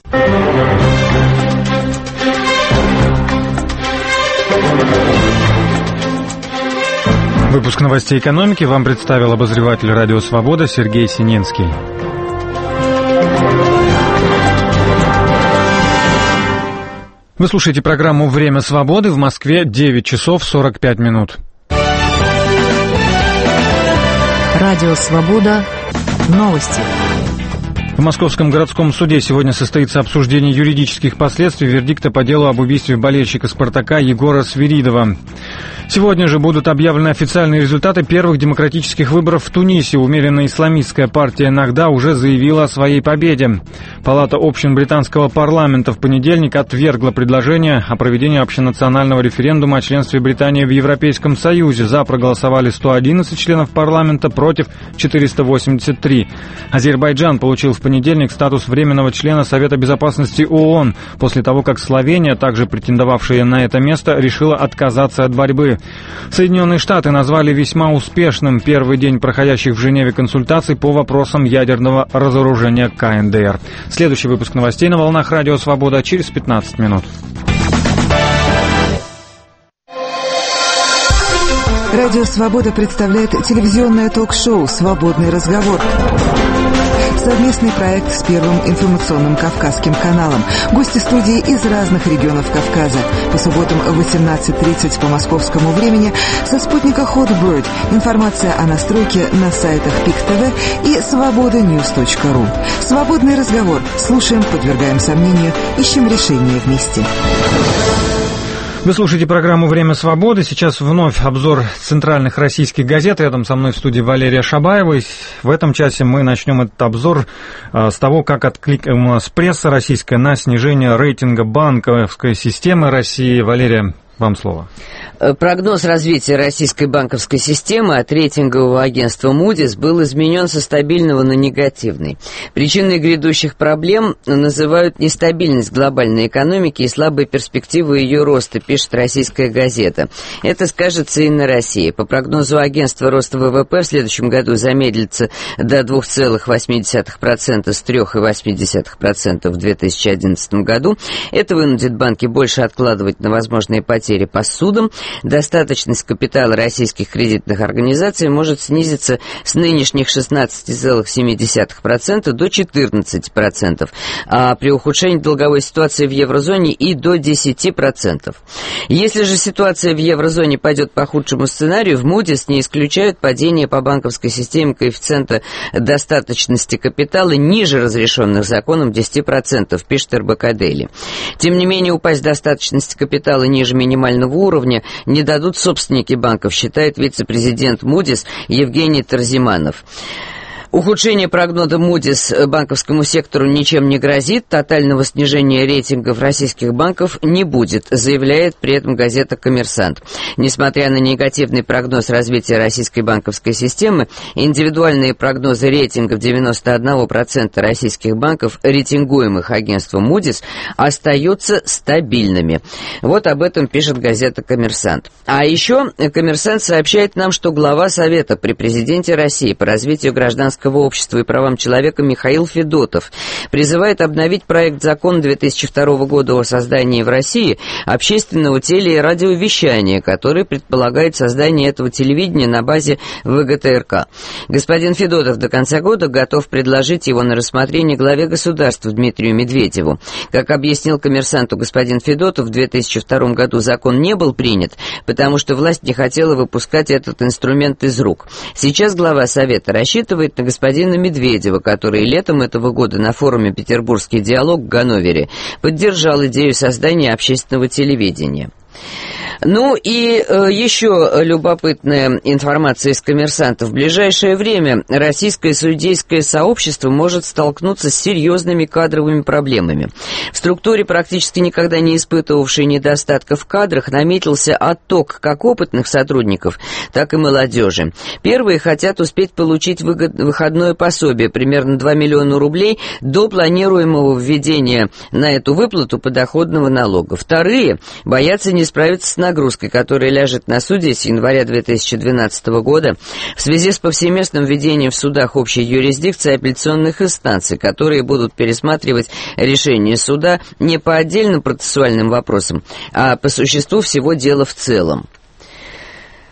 Выпуск новостей экономики вам представил обозреватель «Радио Свобода» Сергей Сининский. Вы слушаете программу «Время свободы». В Москве девять часов сорок пять минут. Радио Свобода. Новости. В Московском городском суде сегодня состоится обсуждение юридических последствий вердикта по делу об убийстве болельщика «Спартака» Егора Свиридова. Сегодня же будут объявлены официальные результаты первых демократических выборов в Тунисе. Умеренно исламистская партия «Нахда» уже заявила о своей победе. Палата общин британского парламента в понедельник отвергла предложение о проведении общенационального референдума о членстве Британии в Европейском Союзе. За проголосовали сто одиннадцать членов парламента, против четыреста восемьдесят три. Азербайджан получил в понедельник статус временного члена Совета Безопасности ООН, после того, как Словения, также претендовавшая на это место, решила отказаться от борьбы. Соединенные Штаты назвали весьма успешным первый день проходящих в Женеве консультаций по вопросам ядерного разоружения ка эн дэ эр. Следующий выпуск новостей на волнах Радио Свобода через пятнадцать минут. Радио Свобода представляет телевизионное ток-шоу «Свободный разговор». Совместный проект с Первым информационным Кавказским каналом. Гости студии из разных регионов Кавказа. По субботам в восемнадцать тридцать по московскому времени со спутника Hotbird. Информация о настройке на сайтах пик тэ вэ и свобода ньюс точка ру. Свободный разговор. Слушаем, подвергаем сомнению, ищем решение вместе. Вы слушаете программу «Время свободы». Сейчас вновь обзор центральных российских газет. Рядом со мной в студии Валерия Шабаева. В этом часе мы начнем этот обзор с того, как откликнулась пресса российская на снижение рейтинга банковской системы России. Валерия, вам слово. Прогноз развития российской банковской системы от рейтингового агентства Moody's был изменен со стабильного на негативный. Причиной грядущих проблем называют нестабильность глобальной экономики и слабые перспективы ее роста, пишет российская газета. Это скажется и на России. По прогнозу агентства, рост вэ вэ пэ в следующем году замедлится до два целых восемь десятых процента с три целых восемь десятых процента в две тысячи одиннадцатом году. Это вынудит банки больше откладывать на возможные потери по ссудам. Достаточность капитала российских кредитных организаций может снизиться с нынешних шестнадцать целых семь десятых процента до четырнадцати процентов, а при ухудшении долговой ситуации в еврозоне и до десяти процентов. Если же ситуация в еврозоне пойдет по худшему сценарию, в Moody's не исключают падение по банковской системе коэффициента достаточности капитала ниже разрешенных законом десяти процентов, пишет эр бэ ка Дейли. Тем не менее, упасть достаточность капитала ниже минимального уровня не дадут собственники банков, считает вице-президент Moody's Евгений Тарзиманов. Ухудшение прогноза Moody's банковскому сектору ничем не грозит, тотального снижения рейтингов российских банков не будет, заявляет при этом газета «Коммерсант». Несмотря на негативный прогноз развития российской банковской системы, индивидуальные прогнозы рейтингов девяносто один процент российских банков, рейтингуемых агентством Moody's, остаются стабильными. Вот об этом пишет газета «Коммерсант». А еще «Коммерсант» сообщает нам, что глава Совета при президенте России по развитию гражданского общества и правам человека Михаил Федотов призывает обновить проект закона две тысячи второго года о создании в России общественного теле- и радиовещания, который предполагает создание этого телевидения на базе вэ гэ тэ эр ка. Господин Федотов до конца года готов предложить его на рассмотрение главе государства Дмитрию Медведеву. Как объяснил «Коммерсанту» господин Федотов, в две тысячи втором году закон не был принят, потому что власть не хотела выпускать этот инструмент из рук. Сейчас глава Совета рассчитывает на господина Медведева, который летом этого года на форуме «Петербургский диалог» в Ганновере поддержал идею создания общественного телевидения. Ну и э, еще любопытная информация из «Коммерсанта». В ближайшее время российское судейское сообщество может столкнуться с серьезными кадровыми проблемами. В структуре, практически никогда не испытывавшей недостатков в кадрах, наметился отток как опытных сотрудников, так и молодежи. Первые хотят успеть получить выгод... выходное пособие, примерно два миллиона рублей, до планируемого введения на эту выплату подоходного налога. Вторые боятся не справиться с нагрузкой, которая ляжет на судей с января две тысячи двенадцатого года в связи с повсеместным введением в судах общей юрисдикции апелляционных инстанций, которые будут пересматривать решения суда не по отдельным процессуальным вопросам, а по существу всего дела в целом.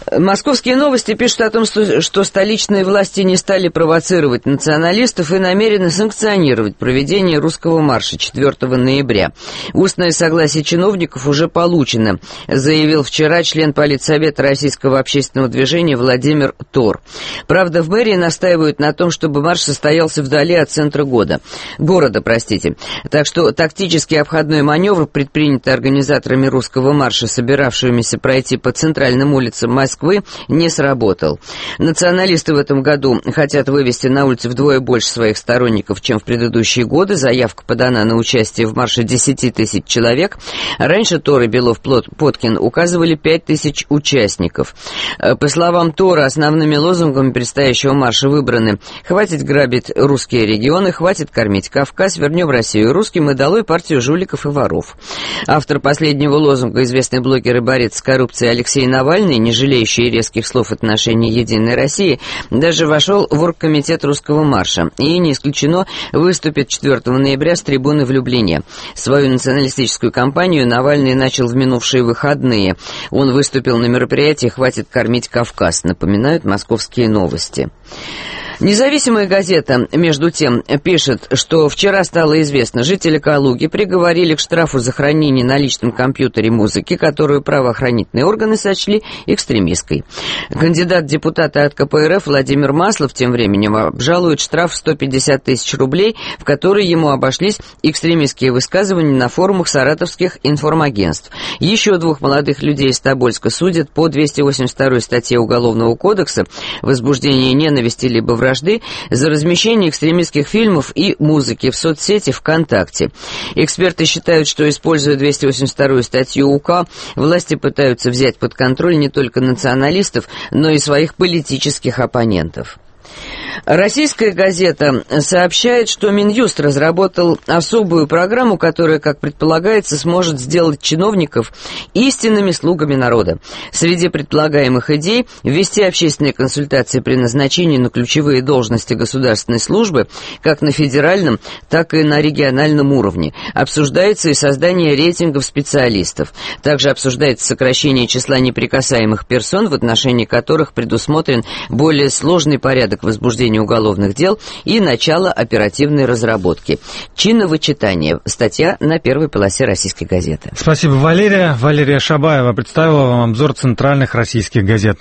Московские новости пишут о том, что, что столичные власти не стали провоцировать националистов и намерены санкционировать проведение русского марша четвёртого ноября. Устное согласие чиновников уже получено, заявил вчера член Политсовета Российского общественного движения Владимир Тор. Правда, в мэрии настаивают на том, чтобы марш состоялся вдали от центра города. города, простите. Так что тактический обходной маневр, предпринятый организаторами русского марша, собиравшимися пройти по центральным улицам Москвы, не сработал. Националисты в этом году хотят вывести на улицы вдвое больше своих сторонников, чем в предыдущие годы. Заявка подана на участие в марше десять тысяч человек. Раньше Тор и Белов-Поткин указывали пять тысяч участников. По словам Тора, основными лозунгами предстоящего марша выбраны: «Хватит грабить русские регионы», «Хватит кормить Кавказ», «Вернем Россию русским» и «Долой партию жуликов и воров». Автор последнего лозунга, известный блогер и борец с коррупцией Алексей Навальный, не жалеющий резких слов в отношении «Единой России», даже вошел в оргкомитет русского марша и, не исключено, выступит четвёртого ноября с трибуны в Люблине. Свою националистическую кампанию Навальный начал в минувшие выходные. Он выступил на мероприятии «Хватит кормить Кавказ», напоминают «Московские новости». Независимая газета, между тем, пишет, что вчера стало известно, жители Калуги приговорили к штрафу за хранение на личном компьютере музыки, которую правоохранительные органы сочли экстремистской. Кандидат в депутаты от ка пэ эр эф Владимир Маслов тем временем обжалует штраф в сто пятьдесят тысяч рублей, в который ему обошлись экстремистские высказывания на форумах саратовских информагентств. Еще двух молодых людей из Тобольска судят по двести восемьдесят второй статье Уголовного кодекса «Возбуждение ненависти либо вражды» за размещение экстремистских фильмов и музыки в соцсети ВКонтакте. Эксперты считают, что, используя двести восемьдесят вторую статью УК, власти пытаются взять под контроль не только националистов, но и своих политических оппонентов. Российская газета сообщает, что Минюст разработал особую программу, которая, как предполагается, сможет сделать чиновников истинными слугами народа. Среди предполагаемых идей – ввести общественные консультации при назначении на ключевые должности государственной службы как на федеральном, так и на региональном уровне. Обсуждается и создание рейтингов специалистов. Также обсуждается сокращение числа неприкасаемых персон, в отношении которых предусмотрен более сложный порядок возбуждения уголовных дел и начало оперативной разработки. Чиновычитание. Статья на первой полосе «Российской газеты». Спасибо, Валерия. Валерия Шабаева представила вам обзор центральных российских газет.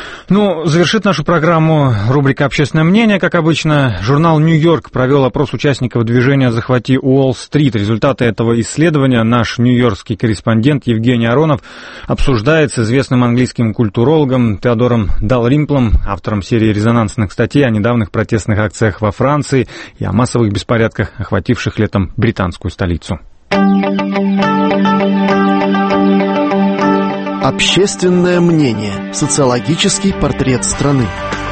Ну, завершит нашу программу рубрика «Общественное мнение». Как обычно, журнал «Нью-Йорк» провел опрос участников движения «Захвати Уолл-стрит». Результаты этого исследования наш нью-йоркский корреспондент Евгений Аронов обсуждает с известным английским культурологом Теодором Далримплом, автором серии резонансных статей о недавних протестных акциях во Франции и о массовых беспорядках, охвативших летом британскую столицу. Общественное мнение. Социологический портрет страны.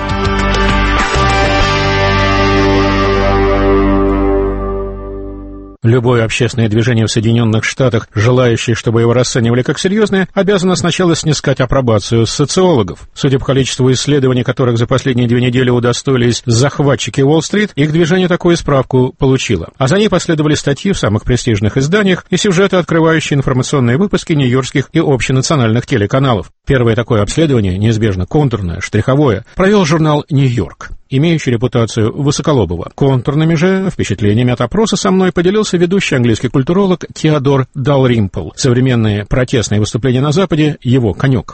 Любое общественное движение в Соединенных Штатах, желающее, чтобы его расценивали как серьезное, обязано сначала снискать апробацию социологов. Судя по количеству исследований, которых за последние две недели удостоились захватчики Уолл-стрит, их движение такую справку получило. А за ней последовали статьи в самых престижных изданиях и сюжеты, открывающие информационные выпуски нью-йоркских и общенациональных телеканалов. Первое такое обследование, неизбежно контурное, штриховое, провел журнал «Нью-Йорк», имеющий репутацию высоколобого. Контурными же впечатлениями от опроса со мной поделился ведущий английский культуролог Теодор Далримпл. Современные протестные выступления на Западе — его конек.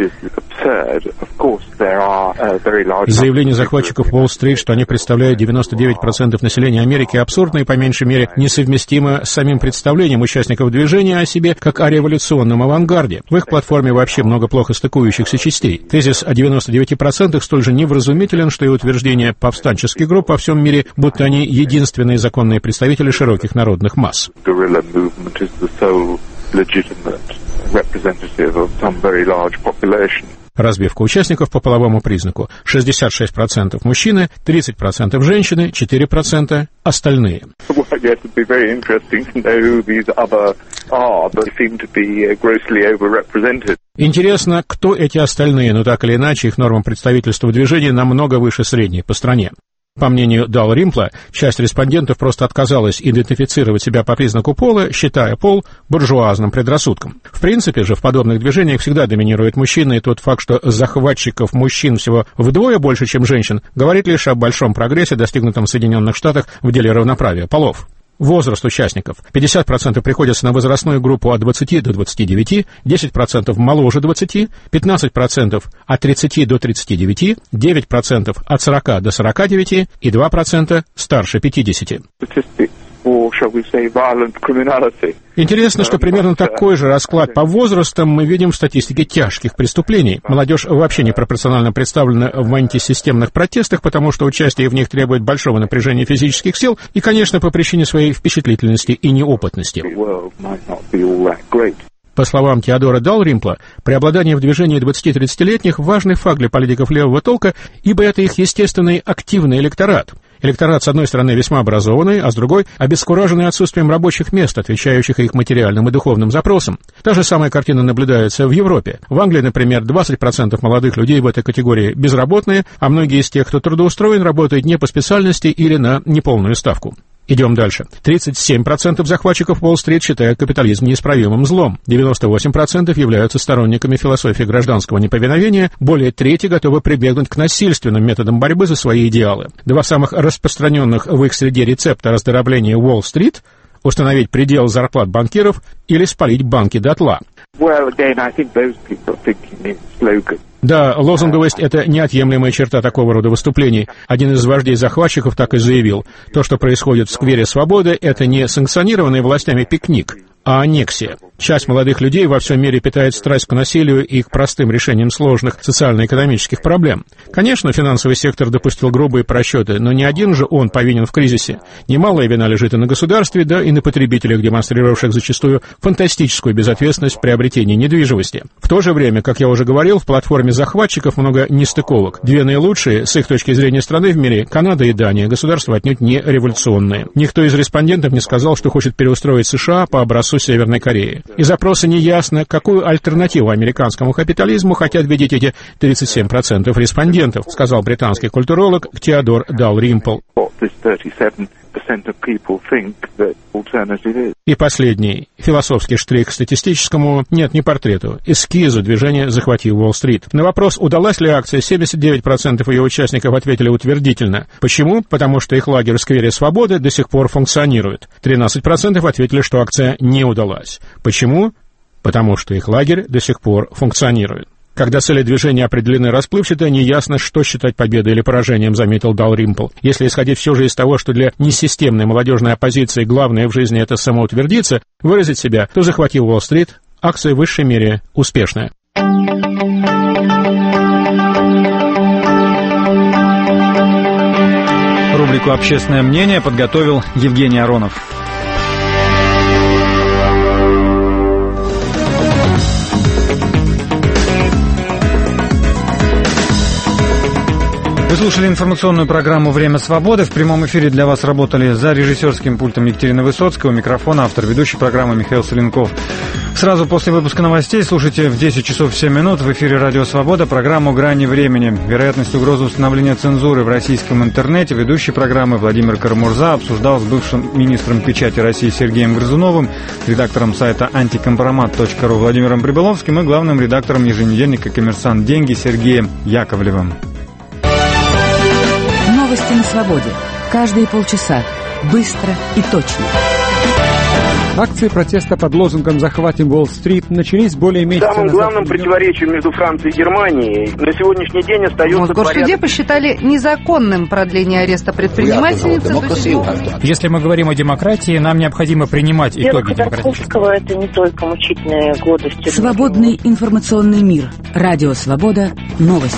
Заявление захватчиков Уолл-стрит, что они представляют девяносто девять процентов населения Америки, абсурдно и, по меньшей мере, несовместимо с самим представлением участников движения о себе как о революционном авангарде. В их платформе вообще много плохо стыкующихся частей. Тезис о девяноста девяти процентах столь же невразумителен, что и утверждение повстанческих групп во всем мире, будто они единственные законные представители широких народных масс. Разбивка участников по половому признаку. шестьдесят шесть процентов мужчины, тридцать процентов женщины, четыре процента остальные. Интересно, кто эти остальные, но так или иначе их норма представительства в движении намного выше средней по стране. По мнению Далримпла, часть респондентов просто отказалась идентифицировать себя по признаку пола, считая пол буржуазным предрассудком. В принципе же, в подобных движениях всегда доминируют мужчины, и тот факт, что захватчиков мужчин всего вдвое больше, чем женщин, говорит лишь о большом прогрессе, достигнутом в Соединенных Штатах в деле равноправия полов. Возраст участников. пятьдесят процентов приходится на возрастную группу от двадцати до двадцати девяти, десять процентов моложе двадцати, пятнадцать процентов от тридцати до тридцати девяти, девять процентов от сорока до сорока девяти и два процента старше пятидесяти. Интересно, что примерно такой же расклад по возрастам мы видим в статистике тяжких преступлений. Молодежь вообще непропорционально представлена в антисистемных протестах, потому что участие в них требует большого напряжения физических сил и, конечно, по причине своей впечатлительности и неопытности. По словам Теодора Далримпла, преобладание в движении двадцати-тридцатилетних – важный факт для политиков левого толка, ибо это их естественный активный электорат. Электорат, с одной стороны, весьма образованный, а с другой – обескураженный отсутствием рабочих мест, отвечающих их материальным и духовным запросам. Та же самая картина наблюдается в Европе. В Англии, например, двадцать процентов молодых людей в этой категории безработные, а многие из тех, кто трудоустроен, работают не по специальности или на неполную ставку. Идем дальше. тридцать семь процентов захватчиков Уолл-стрит считают капитализм неисправимым злом. девяносто восемь процентов являются сторонниками философии гражданского неповиновения. Более трети готовы прибегнуть к насильственным методам борьбы за свои идеалы. Два самых распространенных в их среде рецепта раздробления Уолл-стрит – установить предел зарплат банкиров или спалить банки дотла. Well, again, I think those people are thinking in slogans. Да, лозунговость – это неотъемлемая черта такого рода выступлений. Один из вождей захватчиков так и заявил. То, что происходит в сквере Свободы, это не санкционированный властями пикник, а аннексия. Часть молодых людей во всем мире питает страсть к насилию и к простым решениям сложных социально-экономических проблем. Конечно, финансовый сектор допустил грубые просчеты, но не один же он повинен в кризисе. Немалая вина лежит и на государстве, да и на потребителях, демонстрировавших зачастую фантастическую безответственность в приобретении недвижимости. В то же время, как я уже говорил, в платформе захватчиков много нестыковок. Две наилучшие, с их точки зрения, страны в мире – Канада и Дания, государства отнюдь не революционные. Никто из респондентов не сказал, что хочет переустроить США по образцу Северной Кореи. Из опроса неясно, какую альтернативу американскому капитализму хотят видеть эти тридцать семь процентов респондентов, сказал британский культуролог Теодор Далримпл. И последний, философский штрих к статистическому, нет, не портрету, эскизу движения «Захвати Уолл-стрит». На вопрос, удалась ли акция, семьдесят девять процентов ее участников ответили утвердительно. Почему? Потому что их лагерь в сквере Свободы до сих пор функционирует. тринадцать процентов ответили, что акция не удалась. Почему? Потому что их лагерь до сих пор функционирует. Когда цели движения определены расплывчато, неясно, что считать победой или поражением, заметил Далримпл. Если исходить все же из того, что для несистемной молодежной оппозиции главное в жизни это самоутвердиться, выразить себя, то «Захвати Уолл-стрит» акция в высшей мере успешная. Рубрику «Общественное мнение» подготовил Евгений Аронов. Вы слушали информационную программу «Время свободы». В прямом эфире для вас работали за режиссерским пультом Екатерина Высоцкая, у микрофона автор ведущей программы Михаил Соленков. Сразу после выпуска новостей слушайте в десять часов семь минут в эфире «Радио Свобода» программу «Грани времени». Вероятность угрозы установления цензуры в российском интернете ведущий программы Владимир Карамурза обсуждал с бывшим министром печати России Сергеем Грызуновым, редактором сайта антикомпромат точка ру Владимиром Прибыловским и главным редактором еженедельника «Коммерсант. Деньги» Сергеем Яковлевым. Новости на свободе. Каждые полчаса. Быстро и точно. Акции протеста под лозунгом «Захватим Уолл-стрит» начались более месяца Самым назад. главным противоречием между Францией и Германией на сегодняшний день остается... В Мосгорсуде порядок... посчитали незаконным продление ареста предпринимательницы. Если мы говорим о демократии, нам необходимо принимать итоги демократического. Это не только мучительные годы. Свободный информационный мир. Радио Свобода. Новости.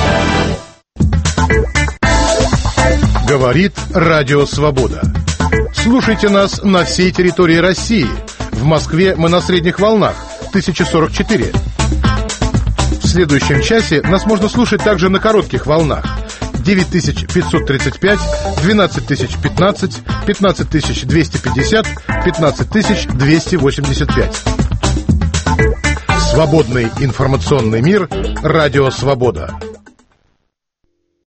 Говорит Радио Свобода. Слушайте нас на всей территории России. В Москве мы на средних волнах тысяча сорок четыре. В следующем часе нас можно слушать также на коротких волнах девять тысяч пятьсот тридцать пять, двенадцать тысяч пятнадцать, пятнадцать тысяч двести пятьдесят, пятнадцать тысяч двести восемьдесят пять. Свободный информационный мир. Радио Свобода.